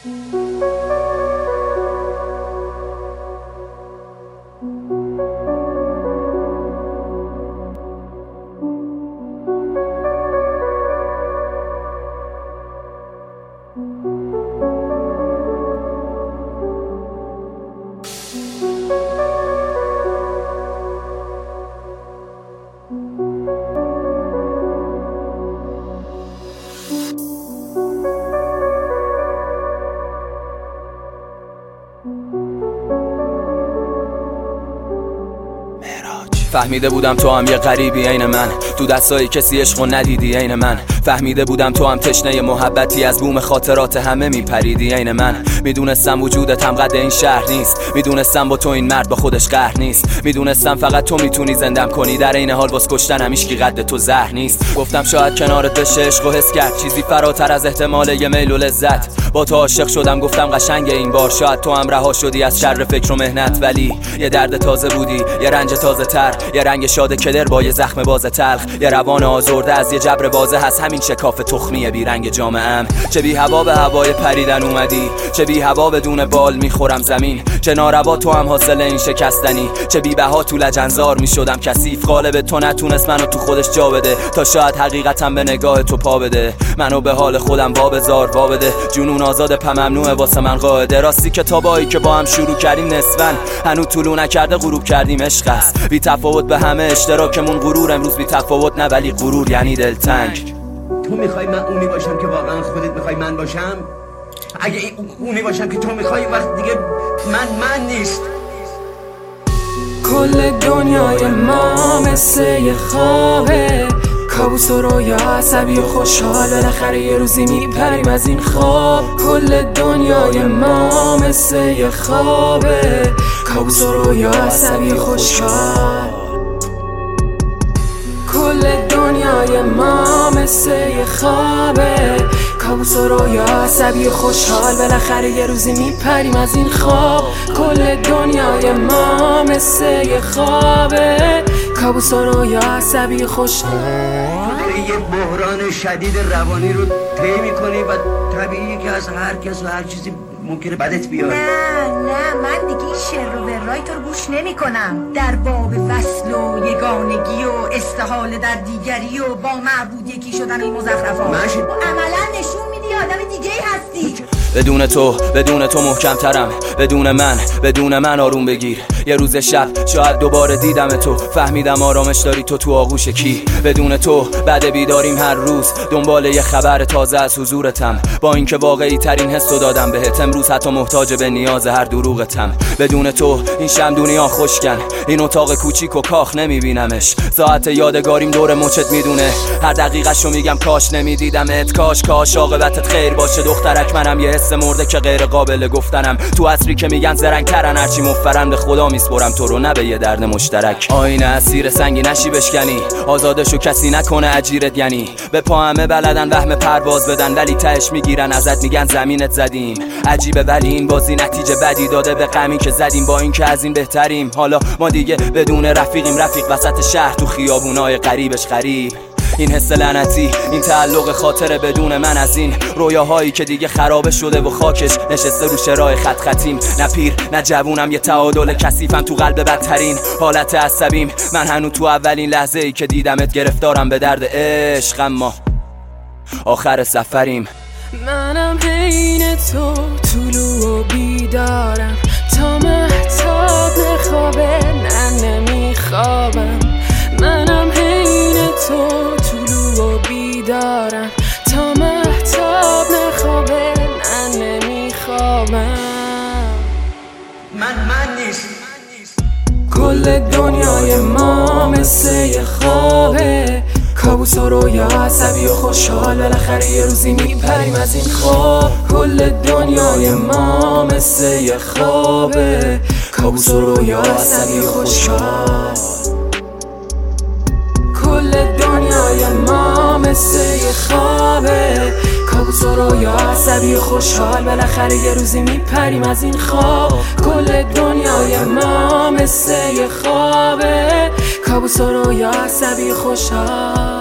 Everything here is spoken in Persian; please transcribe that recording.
فهمیده بودم تو هم یه غریبی عین من، تو دستای کسی عشقو ندیدی عین من. فهمیده بودم تو هم تشنه محبتی، از بوم خاطرات همه میپریدی عین من. میدونستم وجودت هم قد این شهر نیست، میدونستم با تو این مرد با خودش قهر نیست، میدونستم فقط تو میتونی زندم کنی، در این حال باز کشتنم هیچکی قد تو زهر نیست. گفتم شاید کنارت بشه عشقو حس کرد، چیزی فراتر از احتمال یه میل و لذت. با تو عاشق شدم گفتم قشنگ این بار، شاید تو هم رها شدی از شر فکر و مهنت، ولی یه درد تازه بودی، یه رنج تازه تر، یه رنگ شاد کدر با یه زخم باز تلخ، یه روان آزرده از یه جبر بازه هست، همین شکاف تخمی بی رنگ جامعه‌ام. چه بی هوا به هوای پریدن اومدی، چه بی هوا بدون بال میخورم زمین، چه ناروا تو هم حاصل این شکستنی، چه بی بها تو لجنزار میشدم کثیف. قالب تو نتونست منو تو خودش جا بده، تا شاید حقیقتم به نگاه تو پا بده، منو به حال خودم وابزار وابده. جنون آزاد پا ممنوعه واسه من قاعده، راستی کتابایی که با هم شروع کردیم نصفن هنوز طلوع نکرده غروب کردیم. عشق است بی تفاوت به همه اشتراکمون، غرور امروز بی تفاوت نه، ولی غرور یعنی دلتنگ. تو میخوای من اونی باشم که واقعا خودت میخوای من باشم؟ اگه اونی باشم که تو میخوای، وقت دیگه من نیست. کل دنیای ما مثل یه خوابه، کابوس و رویا، عصبی و خوشحال، بالاخره یه روزی میپریم از این خواب. کل دنیای ما مثل یه خوابه، کابوس و رویا، عصبی و خوشحال. کل دنیای ما مثل یه خوابه، کابوس و رویا، عصبی و خوشحال، بالاخره یه روزی میپریم از این خواب. کل دنیای ما مثل یه خوابه، کابوس و رویا، عصبی و خوشحال. یه بحران شدید روانی رو طی میکنی و طبیعیه که از هر کس و هر چیزی ممکنه بدت بیاد. نه من دیگه این شر و ورای تو رو گوش نمی کنم. در باب وصل و یگانگی و استحاله در دیگری و با معبود یکی شدن این مزخرفات، عملا نشون میدی آدم دیگه هستی. بدون تو محکم ترم، بدون من آروم بگیر. یه روز شب شاید دوباره دیدم تو، فهمیدم آرامش داری تو آغوش کی. بدون تو بعد بیداریم هر روز دنبال یه خبر تازه از حضورتم، با اینکه واقعی ترین حسو دادم بهت، امروز حتی محتاج به نیاز هر دروغتم. بدون تو این شم دنیا خشکن، این اتاق کوچیک و کاخ نمیبینمش. ساعت یادگاریم دور مچت میدونه، هر دقیقه‌شو میگم کاش نمیدیدمت، کاش عاقبتت خیر باشه دخترک. منم یه حس مرده که غیر قابل گفتنم، تو عصری که میگن زرنگ‌ترن هرچی مفرن، به خدا میسپرم تو رو نه به یه درد مشترک. آینه اسیر سنگی نشی بشکنی، آزادشو کسی نکنه اجیرت، یعنی به پا همه بلدن وهم پرواز بدن، ولی تهش میگیرن ازت میگن زمینت زدیم. عجیبه ولی این بازی نتیجه بدی داده به غمی که زدیم، با اینکه از این بهتریم. حالا ما دیگه بدون رفیق وسط شهر تو خیابونای غریبش غریب. این حس لعنتی، این تعلق خاطره بدون من، از این رویاهایی که دیگه خرابه شده و خاکش نشسته رو شرای خطیم. نه پیر نه جوونم، یه تعادل کثیفم تو قلب بدترین حالت عصبیم. من هنوز تو اولین لحظه ای که دیدمت گرفتارم به درد عشق، اما آخر سفریم. منم حین تو طلوع و بیدارم، تا مهتاب نخوابه نمیخوابم. منم حین تو طلوع و بیدارم، تا مهتاب نخوابه نمیخوابم. من نیست. کل دنیای ما مثل یه خوابه، کابوس و رویا، عصبی و خوشحال، بالاخره یه روزی میپریم از این خواب. کل دنیای ما مثل یه خوابه، کابوس و رویا، عصبی و خوشحال. کل دنیای ما مثل یه خوابه، کابوس و رویا، عصبی و خوشحال، بالاخره یه روزی میپریم از این خواب. کل دنیای ما مثل یه خوابه، کابوس و رویا، عصبی و خوشحال.